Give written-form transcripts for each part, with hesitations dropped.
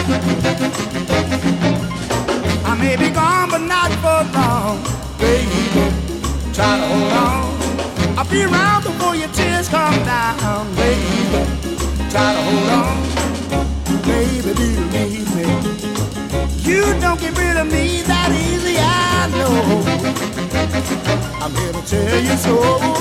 I may be gone, but not for long. Baby, try to hold on. I'll be around before your tears come down. Baby, try to hold on. Baby, believe me, you don't get rid of me that easy, I know. I'm here to tell you so.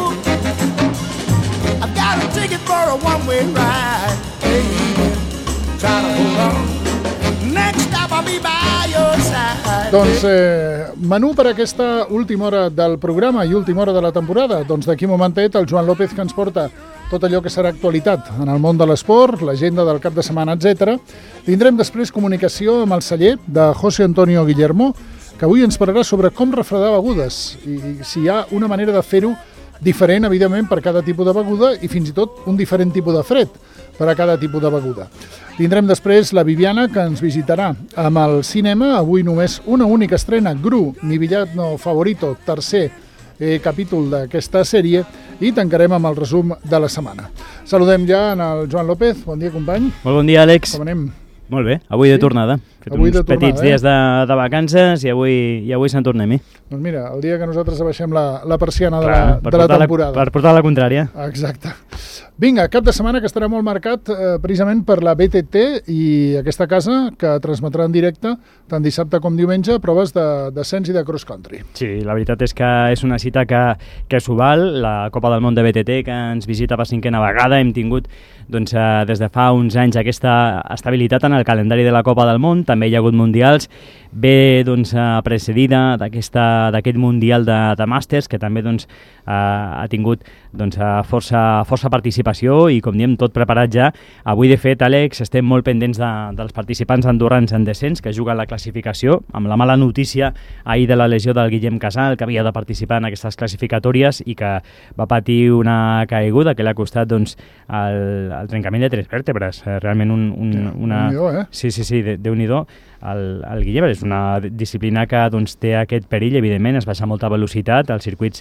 I've got a ticket for a one-way ride. Baby, try to hold on. Next stop I'll be by your side. Doncs menú per aquesta última hora del programa i última hora de la temporada. Doncs d'aquí un momentet el Joan López, que ens porta tot allò que serà actualitat en el món de l'esport, l'agenda del cap de setmana, etc. Tindrem després comunicació amb el celler de José Antonio Guillermo, que avui ens parlarà sobre com refredar begudes i si hi ha una manera de fer-ho diferent, evidentment, per cada tipus de beguda i fins i tot un diferent tipus de fred per a cada tipus de beguda. Tindrem després la Viviana, que ens visitarà amb el cinema. Avui només una única estrena, Gru, mi villano favorito, tercer capítol d'aquesta sèrie, i tancarem amb el resum de la setmana. Saludem ja en el Joan López. Bon dia, company. Molt bon dia, Àlex. Com anem? Molt bé, avui de tornada. Fet avui uns petits dies de vacances i avui se'n tornem-hi. Doncs mira, el dia que nosaltres abaixem la persiana de la temporada. Per portar la contrària. Exacte. Vinga, cap de setmana que estarà molt marcat precisament per la BTT i aquesta casa que transmetrà en directe tant dissabte com diumenge proves de descens i de cross country. Sí, la veritat és que és una cita que s'ho val. La Copa del Món de BTT, que ens visita per 5a vegada, hem tingut des de fa uns anys aquesta estabilitat en el calendari de la Copa del Món. També hi ha hagut mundials, ve precedida d'aquest mundial de màsters, que també ha tingut força participació i, com diem, tot preparat ja. Avui, de fet, Àlex, estem molt pendents dels participants andorrans en descens que juguen la classificació, amb la mala notícia ahir de la lesió del Guillem Casal, que havia de participar en aquestes classificatòries i que va patir una caiguda que l'ha costat el trencament de 3 vèrtebres. Realment una... Sí, Déu-n'hi-do. El Guillem és una disciplina que té aquest perill, evidentment, es baixa molta velocitat, els circuits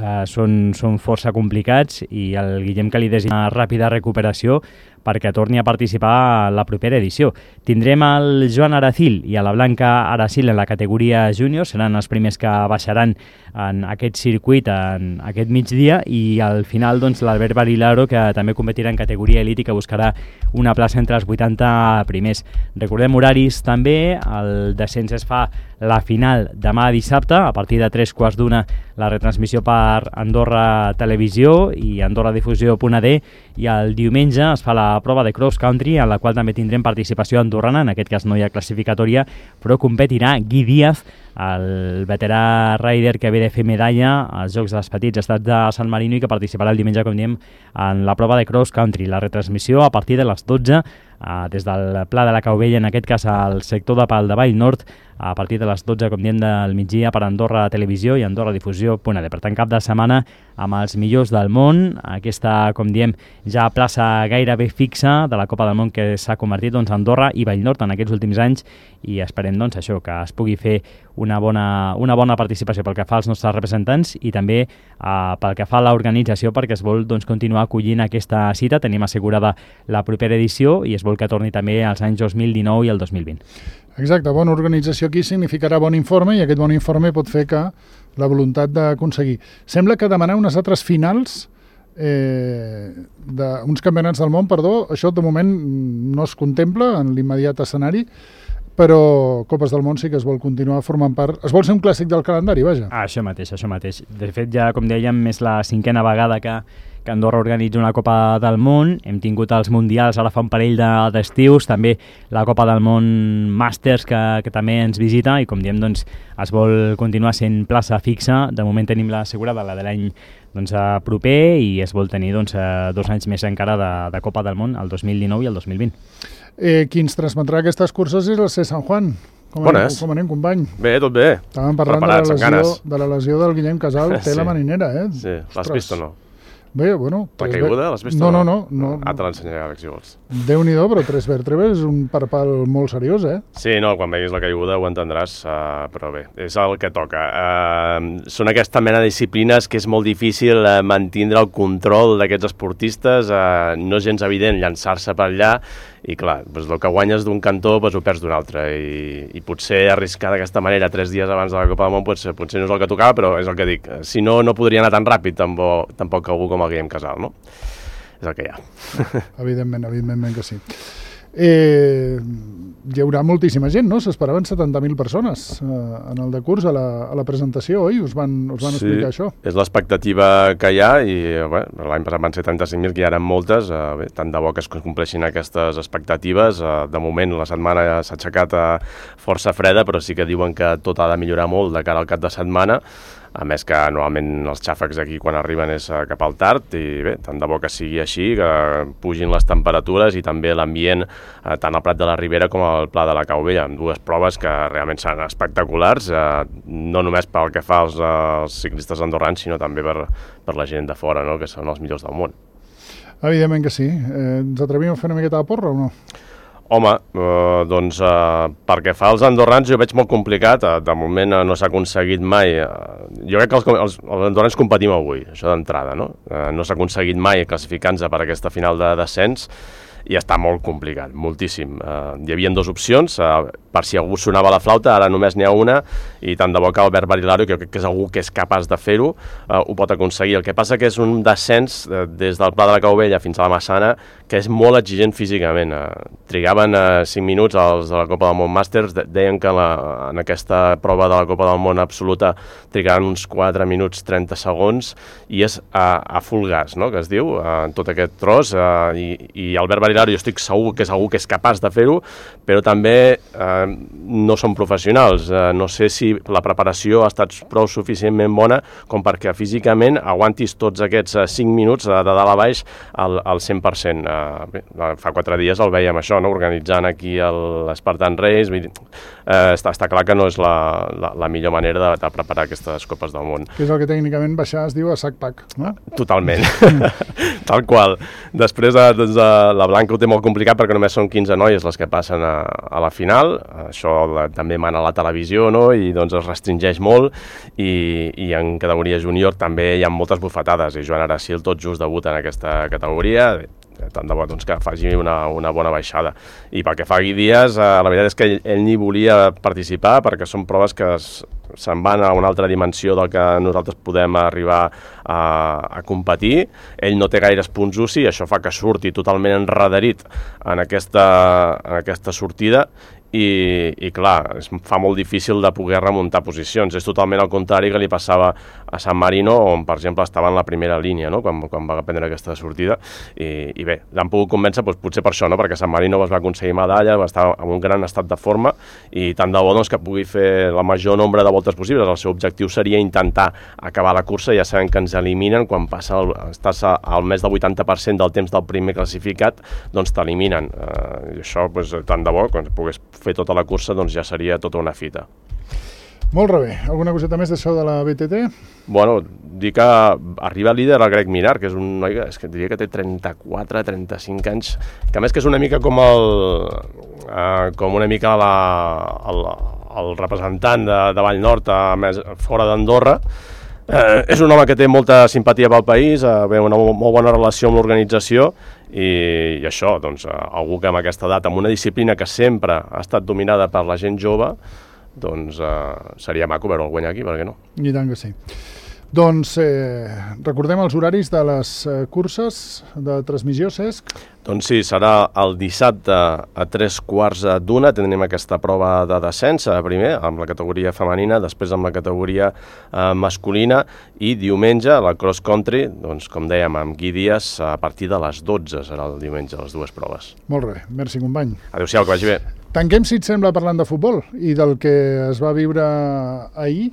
són força complicats i el Guillem que li desitja una ràpida recuperació perquè torni a participar a la propera edició. Tindrem el Joan Aracil i a la Blanca Aracil en la categoria júnior, seran els primers que baixaran en aquest circuit en aquest migdia, i al final l'Albert Barilaro, que també competirà en categoria elit i que buscarà una plaça entre els 80 primers. Recordem horaris també, el descens es fa la final demà dissabte, a partir de 3:15 la retransmissió per Andorra Televisió i Andorra Difusió.d, i el diumenge es fa la prova de cross country, en la qual també tindrem participació andorrana. En aquest cas no hi ha classificatòria, però competirà Gui Díaz, el veterà rider que ve de fer medalla als Jocs dels Petits Estats de San Marino i que participarà el diumenge, com diem, en la prova de cross country. La retransmissió a partir de les 12 des del Pla de la Caubella, en aquest cas al sector de Pal de Vall Nord, a partir de les 12, com diem, del migdia per Andorra Televisió i Andorra Difusió.d. Per tant, cap de setmana amb els millors del món, aquesta, com diem, ja plaça gairebé fixa de la Copa del Món que s'ha convertit Andorra i Vallnord en aquests últims anys, i esperem això, que es pugui fer una bona participació pel que fa als nostres representants i també pel que fa a l'organització, perquè es vol continuar acollint aquesta cita. Tenim assegurada la propera edició i es vol que torni també als anys 2019 i el 2020. Exacte, bona organització aquí significarà bon informe, i aquest bon informe pot fer que la voluntat d'aconseguir. Sembla que demanar unes altres finals d'uns campionats del món, això de moment no es contempla en l'immediat escenari, però Copes del Món sí que es vol continuar formant part. Es vol ser un clàssic del calendari, vaja. Això mateix. De fet, ja, com dèiem, és la 5a vegada que Andorra organitza una Copa del Món. Hem tingut els Mundials ara fa un parell d'estius, també la Copa del Món Màsters que també ens visita, i com diem, es vol continuar sent plaça fixa. De moment tenim l'assegurada, la de l'any proper, i es vol tenir 2 anys més encara de Copa del Món, el 2019 i el 2020. Qui ens transmetrà aquestes curses és el C. San Juan. Com anem, company? Bé, tot bé. Estàvem parlant de la lesió del Guillem Casal, té la maninera, eh? Sí, l'has vist o no? Bé, bueno... La caiguda, l'has vist o no? No. Te l'ensenyaré, Àlex, si vols. Déu-n'hi-do, però 3 vèrtebres és un parpal molt seriós, eh? Sí, no, quan veguis la caiguda ho entendràs, però bé, és el que toca. Són aquesta mena de disciplines que és molt difícil mantenir el control d'aquests esportistes, no és gens evident llançar-se per allà, i clar, doncs el que guanyes d'un cantó ho perds d'un altre, i potser arriscar d'aquesta manera 3 dies abans de la Copa del Món potser no és el que tocava, però és el que dic, si no, no podria anar tan ràpid tampoc algú com el Guillem Casal, no? És el que hi ha. Evidentment que sí. Hi haurà moltíssima gent, no? S'esperaven 70.000 persones en el decurs, a la presentació, oi? Us van explicar això? Sí, és l'expectativa que hi ha, i l'any passat van ser 35.000, que hi eren moltes, tant de bo que es compleixin aquestes expectatives. De moment la setmana s'ha aixecat força freda, però sí que diuen que tot ha de millorar molt de cara al cap de setmana, a més que normalment els xàfecs aquí quan arriben és cap al tard, i bé, tant de bo que sigui així, que pugin les temperatures i també l'ambient tant al Prat de la Ribera com al Pla de la Cau Vella, amb dues proves que realment seran espectaculars, no només pel que fa als ciclistes andorrans, sinó també per la gent de fora, no?, que són els millors del món. Evidentment que sí. Ens atrevim a fer una miqueta de porra o no? Home, doncs pel que fa als andorrans jo veig molt complicat, de moment no s'ha aconseguit mai, jo crec que els andorrans competim avui, això d'entrada, no? No s'ha aconseguit mai classificar-nos per aquesta final de descens, i està molt complicat, moltíssim. Hi havia 2 opcions, per si algú sonava la flauta, ara només n'hi ha una, i tant de bo que Albert Barilario, que jo crec que és algú que és capaç de fer-ho, ho pot aconseguir. El que passa que és un descens des del Pla de la Cau Vella fins a la Massana, que és molt exigent físicament. Trigaven 5 minuts els de la Copa del Món Màsters, deien que en aquesta prova de la Copa del Món absoluta trigaran uns 4 minuts 30 segons, i és a full gas, no?, que es diu, en tot aquest tros, i Albert Barilario jo estic segur que és algú que és capaç de fer-ho, però també no són professionals. No sé si la preparació ha estat prou suficientment bona com perquè físicament aguantis tots aquests 5 minuts de dalt a baix al 100%. Fa 4 dies el veiem això, no?, organitzant aquí l'Spartan Race. Està clar que no és la millor manera de preparar aquestes Copes del Món. Que és el que tècnicament baixar es diu a sac-pac, no? Totalment, tal qual. Després la Blanca ho té molt complicat perquè només són 15 noies les que passen a la final, això també mana la televisió, no?, i doncs es restringeix molt, i en categoria júnior també hi ha moltes bufetades, i Joan Aracil tot just debuta en aquesta categoria, tant de bo doncs, que faci una bona baixada. I pel que fa a Gui Díaz, la veritat és que ell ni volia participar, perquè són proves que se'n van a una altra dimensió del que nosaltres podem arribar a competir. Ell no té gaires punts UCI, i això fa que surti totalment enrederit en aquesta sortida, i clar, es fa molt difícil de poder remuntar posicions. És totalment el contrari que li passava a San Marino, on per exemple estava en la primera línia, no?, quan va prendre aquesta sortida, i bé, l'han pogut convèncer potser per això, no?, perquè San Marino va aconseguir medalla, va estar en un gran estat de forma, i tant de bo que pugui fer la major nombre de voltes possibles. El seu objectiu seria intentar acabar la cursa. Ja sabem que ens eliminen quan estàs al més del 80% del temps del primer classificat, doncs t'eliminen, i això tant de bo, quan pogués fer tota la cursa, doncs ja seria tota una fita. Molt bé. Alguna coseta més d'això de la BTT? Bueno, dir que arriba líder el Greg Minar, que és un noi que diria que té 34-35 anys, que a més que és una mica com una mica el representant de Vallnord, més fora d'Andorra. És un home que té molta simpatia pel país, una molt bona relació amb l'organització, i això, doncs, algú que amb aquesta edat, amb una disciplina que sempre ha estat dominada per la gent jove, doncs seria maco veure-el guanyar aquí, per què no? I tant que sí. Doncs recordem els horaris de les curses de transmissió, Cesc? Doncs sí, serà el dissabte a 3:15, tindrem aquesta prova de descens, primer amb la categoria femenina, després amb la categoria masculina, i diumenge la cross country, doncs com dèiem, amb Gui Díaz, a partir de les 12 serà el diumenge, les dues proves. Molt bé, merci company. Adéu-siau, que vagi bé. Tanquem, si et sembla, parlant de futbol i del que es va viure ahir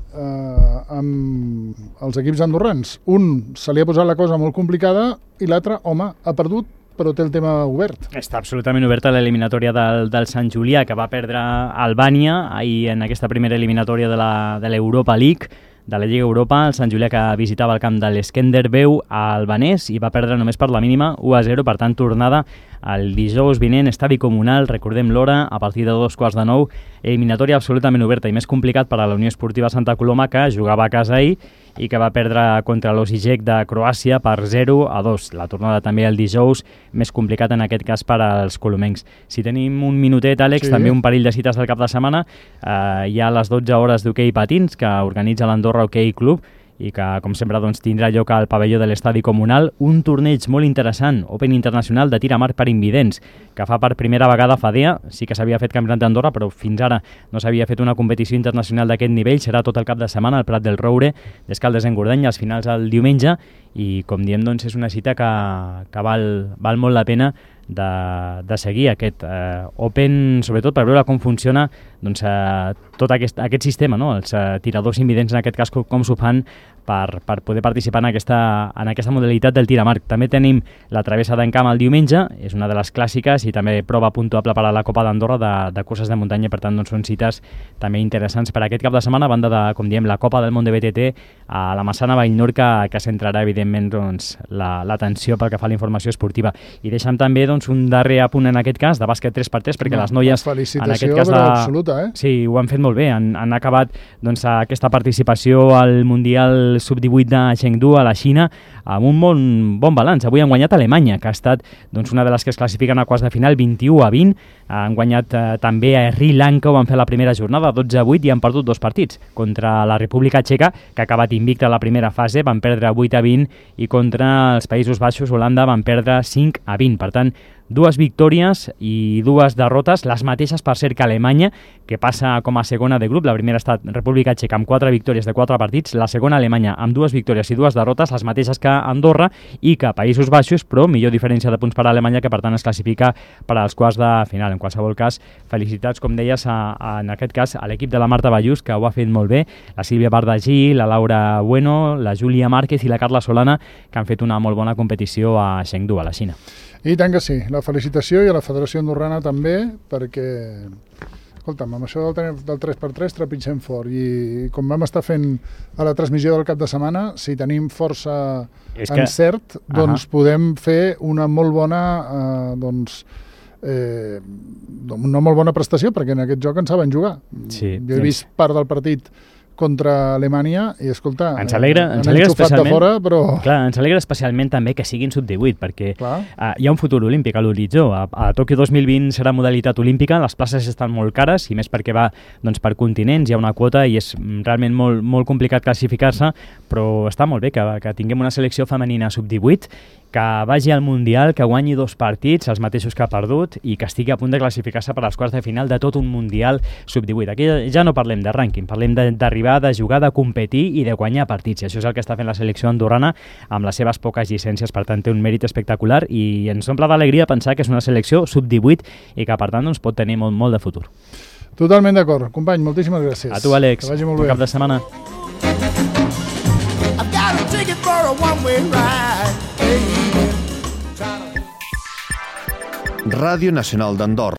amb els equips andorrans. Un se li ha posat la cosa molt complicada i l'altre, home, ha perdut, però té el tema obert. Està absolutament oberta l'eliminatòria del Sant Julià, que va perdre Albània ahir en aquesta primera eliminatòria de l'Europa League, de la Lliga Europa. El Sant Julià, que visitava el camp de l'Skenderbeu albanès, i va perdre només per la mínima 1-0, per tant tornada el dijous vinent, estadi comunal, recordem l'hora, a partir de 2:15, eliminatòria absolutament oberta i més complicat per a la Unió Esportiva Santa Coloma, que jugava a casa ahir i que va perdre contra l'Osijek de Croàcia per 0-2. La tornada també el dijous, més complicat en aquest cas per als colomencs. Si tenim un minutet, Àlex, també un parell de cites del cap de setmana. Hi ha les 12 hores d'hoquei patins que organitza l'Andorra Hockey Club i que, com sempre, doncs, tindrà lloc al pavelló de l'estadi comunal un torneig molt interessant, Open Internacional de tir a mar per invidents, que fa per primera vegada FADEA. Sí que s'havia fet campionat d'Andorra, però fins ara no s'havia fet una competició internacional d'aquest nivell. Serà tot el cap de setmana al Prat del Roure, d'Escaldes-Engordany, als finals el diumenge, i com diem, doncs, és una cita que val molt la pena de seguir aquest Open, sobretot per veure com funciona doncs, tot aquest sistema, no? Els tiradors invidents, en aquest cas, com s'ho fan per poder participar en aquesta modalitat del tir a mar. També tenim la travessa d'en camp el diumenge, és una de les clàssiques i també prova puntuable per a la Copa d'Andorra de curses de muntanya, per tant doncs, són cites també interessants per aquest cap de setmana, a banda de, com diem, la Copa del Món de BTT a la Massana Vallnor, que centrarà evidentment doncs, l'atenció pel que fa a la informació esportiva. I deixem també doncs, un darrer apunt en aquest cas de bàsquet 3x3, perquè les noies en aquest cas absoluta, sí, ho han fet molt bé, han acabat doncs, aquesta participació al Mundial Sub-18 de Chengdu a la Xina amb un bon balanç. Avui han guanyat Alemanya, que ha estat doncs, una de les que es classifiquen a quarts de final, 21-20. Han guanyat també a Sri Lanka, ho van fer la primera jornada, 12-8, i han perdut 2 partits. Contra la República Txeca, que ha acabat invicta a la primera fase, van perdre 8-20, i contra els Països Baixos, Holanda, van perdre 5-20. Per tant, 2 victòries i 2 derrotes, les mateixes per ser que Alemanya, que passa com a segona de grup. La primera ha estat República Txeca amb 4 victòries de 4 partits, la segona Alemanya amb 2 victòries i 2 derrotes, les mateixes que Andorra, i que Països Baixos, però millor diferència de punts per a Alemanya, que per tant es classifica per als quarts de final. En qualsevol cas, felicitats, com deies, en aquest cas a l'equip de la Marta Ballús, que ho ha fet molt bé, la Sílvia Bardagí, la Laura Bueno, la Júlia Márquez i la Carla Solana, que han fet una molt bona competició a Chengdu, a la Xina. I tant que sí, la felicitació, i a la Federació Andorrana també, perquè, escolta'm, amb això del 3x3 trepitgem fort, i com vam estar fent a la transmissió del cap de setmana, si tenim força encert, doncs podem fer una molt bona una molt bona prestació, perquè en aquest joc en saben jugar. Sí, jo he vist part del partit contra Alemanya i, escolta, ens alegra especialment, de fora, però... Clar, ens alegra especialment també que siguin sub-18, perquè hi ha un futur olímpic a l'horitzó. A Tòquio 2020 serà modalitat olímpica, les places estan molt cares, i més perquè va doncs, per continents, hi ha una quota i és realment molt complicat classificar-se, però està molt bé que tinguem una selecció femenina sub-18, que vagi al Mundial, que guanyi 2 partits, els mateixos que ha perdut, i que estigui a punt de classificar-se per als quarts de final de tot un Mundial sub-18. Aquí ja no parlem de rànquing, parlem d'arribar, de jugar, de competir i de guanyar partits. I això és el que està fent la selecció andorrana amb les seves poques llicències. Per tant, té un mèrit espectacular i ens omple d'alegria pensar que és una selecció sub-18 i que, per tant, doncs, pot tenir molt de futur. Totalment d'acord. Company, moltíssimes gràcies. A tu, Àlex. Que vagi molt bé. Bon cap de setmana. Ràdio Nacional d'Andorra.